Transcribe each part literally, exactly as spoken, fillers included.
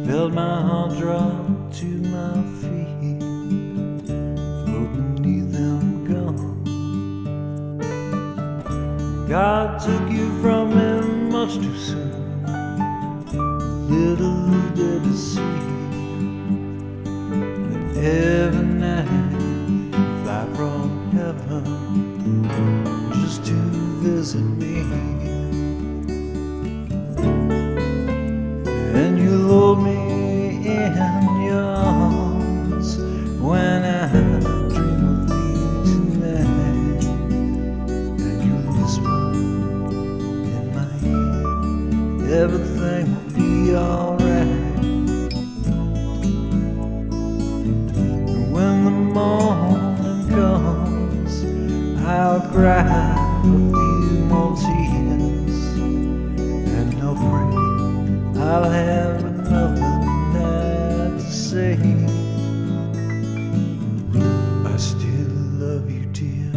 felt my heart drop to my feet, float beneath them gone. God took you from me much too soon. Little did I see that every night you fly from heaven just to visit me. And you hold me in your arms when I dream of you tonight. And you whisper in my ear, everything will be alright. And when the morning comes, I'll cry a few more tears, and I'll pray I'll have another night to say I still love you, dear.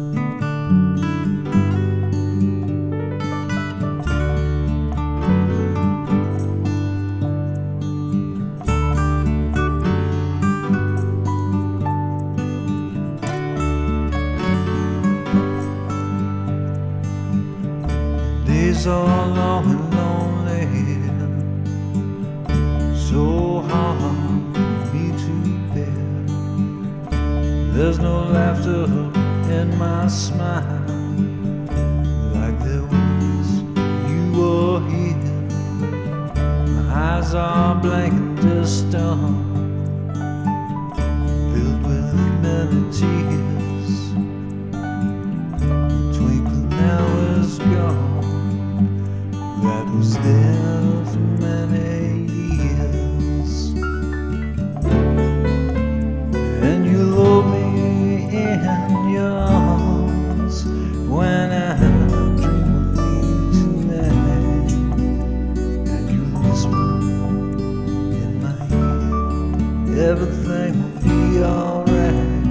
Days are long and lonely, so hard for me to bear. There's no laughter in my smile like there was when you were here. My eyes are blank and distant, filled with many tears. The twinkle now is gone that was there for many years. And you hold me in your arms when I dream of you tonight. And you whisper in my ear, everything will be alright.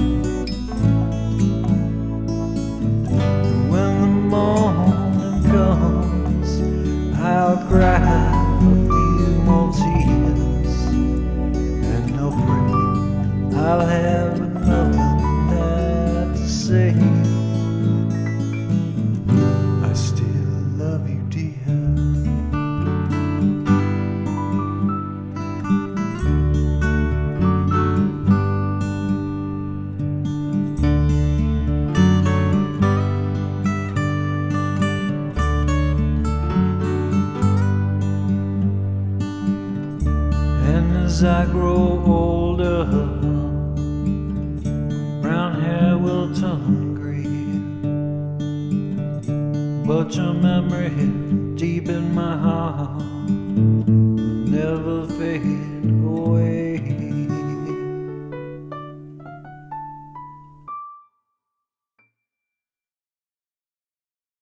And when the morning comes, I'll cry a few more tears, and I'll pray I'll have another night to say I still love you, dear. As I grow older, brown hair will turn gray, but your memory deep in my heart will never fade away.